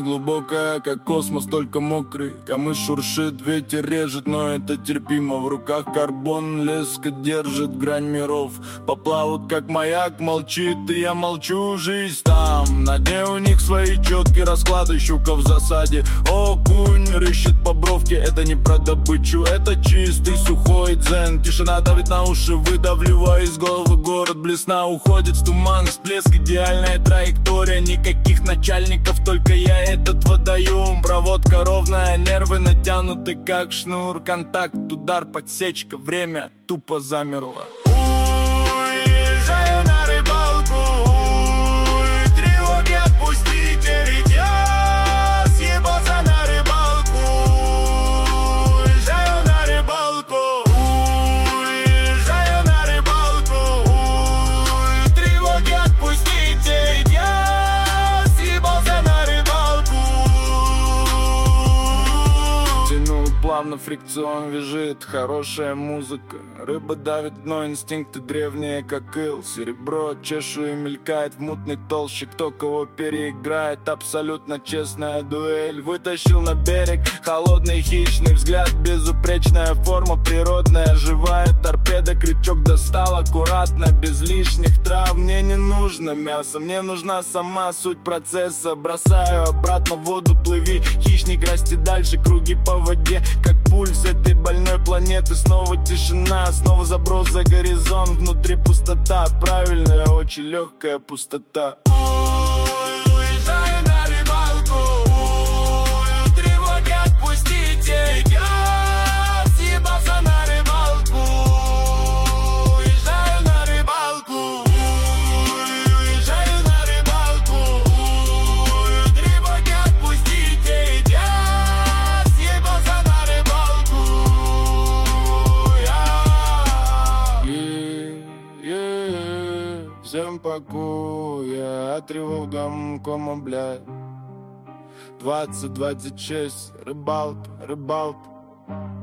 глубокая, как космос, только мокрый. Камыш шуршит, ветер режет, но это терпимо. В руках карбон, леска держит грань миров. Поплавают, как маяк, молчит, и я молчу. Жизнь там, на дне у них свои четкие расклады. Щука в засаде, окунь рыщет по бровке. Это не про добычу, это чистый сухой дзен. Тишина давит на уши, выдавливая из головы город. Блесна уходит в туман, всплеск, идеальная траектория. Никаких начальников, только я этот водоем. Проводка ровная, нервы натянуты как шнур. Контакт, удар, подсечка, время тупо замерло. Уезжаю на рыбалку, тревоги отпустите, ведь я съебался на рыбалку. Уезжаю на рыбалку, уезжаю на рыбалку, тревоги отпустите, ведь я съебался на рыбалку. Тянул плавно, фрикцион вяжет, хорошая музыка. Рыба давит, но инстинкты древние, как ил. Серебро чешу и мелькает в мутной толще. Кто кого переиграет, абсолютно честная дуэль. Вытащил на берег холодный хищный взгляд. Безупречная форма, природная, живая торпеда. Крючок достал аккуратно, без лишних трав. Мне не нужно мясо, мне нужна сама суть процесса. Бросаю обратно в воду, плыви, хищник, расти дальше. Круги по воде, как пульс этой больной планеты. Снова тишина, снова заброс за горизонт. Внутри пустота, правильная, очень легкая пустота. Уезжаю на рыбалку, тревоги отпустите, я съебался на рыбалку. Уезжаю на рыбалку, уезжаю на рыбалку, тревоги отпустите, я съебался на рыбалку. Всем покоя, от тревог домкома, блядь. 20-26, рыбалка, рыбалка.